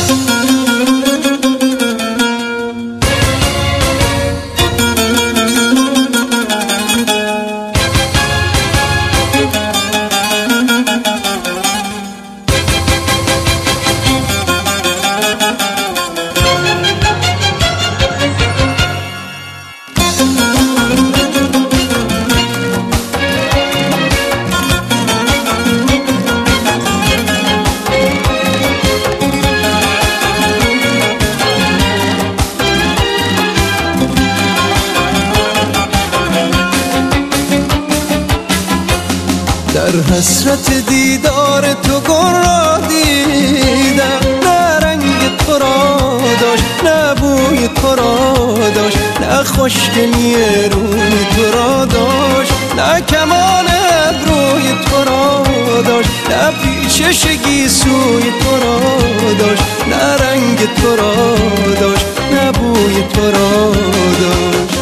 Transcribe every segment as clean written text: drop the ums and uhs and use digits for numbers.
در حسرت دیدار تو گل را دیدم، نه رنگ تو را داشت نه بوی تو را داشت، نه خوشگلی روی تو را داشت، نه کمان ابروی تو را داشت، نه پیچش گیسوی تو را داشت، نه رنگ تو را داشت نه بوی تو را داشت.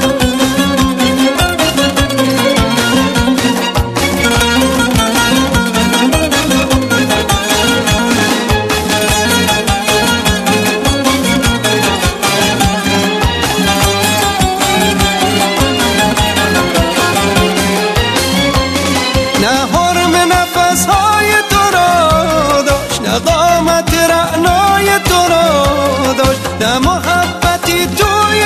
نه حرم نفسهای تو را داشت، نه قامت رعنای تو را داشت، نه محبتی توی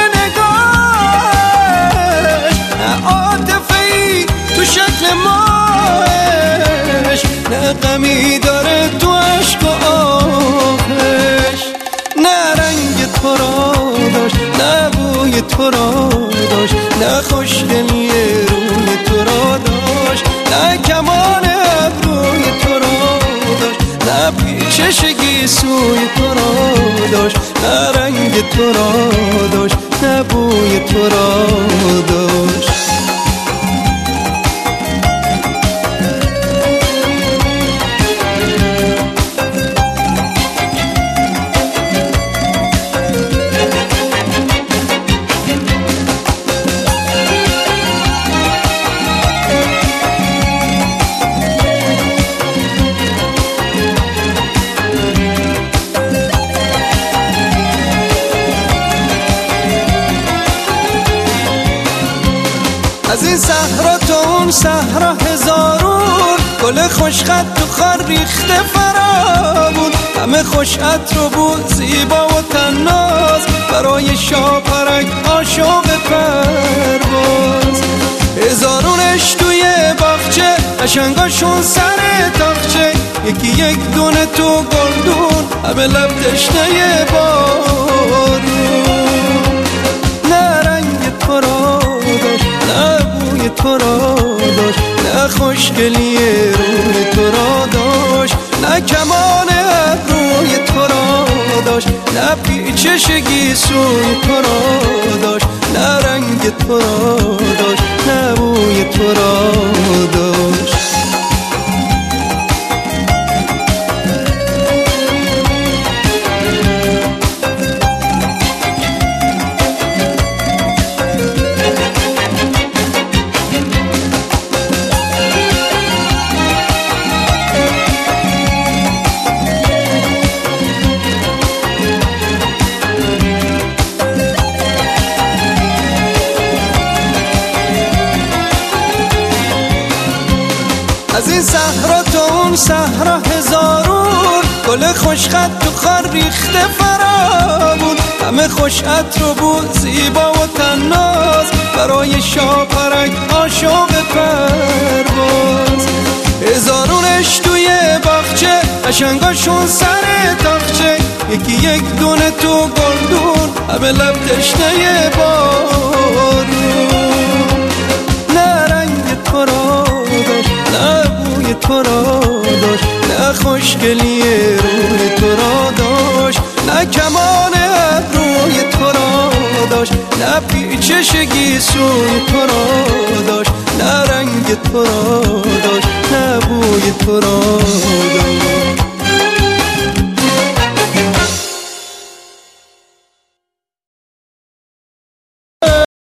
نگاهش، نه عاطفه‌ای تو شکل ماهش، نه غمی داره تو عشق و آهش، نه رنگ تو را داشت نه بوی تو را داشت، نه خوشگلی روی تو را داشت، نه کمان ابروی تو را داشت، نه پیچش گیسوی تو را داشت، نه رنگ تو را داشت نه بوی تو را داشت. از این صحرا تا اون صحرا هزارون گل خوشخط تو خار ریخته فراوون، همه خوش عطر و بو زیبا و تناز، برای شاپرک عاشق پرواز. هزارونش توی باغچه قشنگاشون سر تاخچه، یکی یک دونه تو گلدون همه لب تشنه بارون. نه رنگ تو را داشت نه بوی تو را داشت، نه خوشگلی روی تو را داشت، نه کمان ابروی تو را داشت، نه پیچش گیسوی تو را داشت، نه رنگ تو را داشت نه بوی تو را داشت. از این صحرا تا اون صحرا هزارون گل خوشخط تو خار ریخته فراوون، همه خوش عطر و بو زیبا و تناز، برای شاپرک عاشق پرواز. هزارونش توی باغچه قشنگاشون سر تاخچه، یکی یک دونه تو گلدون همه لب تشنه بارون. نه رنگ تو را داشت نه بوی تو را داشت، نه خوشگلی روی تو را داشت، نه کمان ابروی تو را داشت، نه پیچش گیسوی تو را داشت، نه رنگ تو را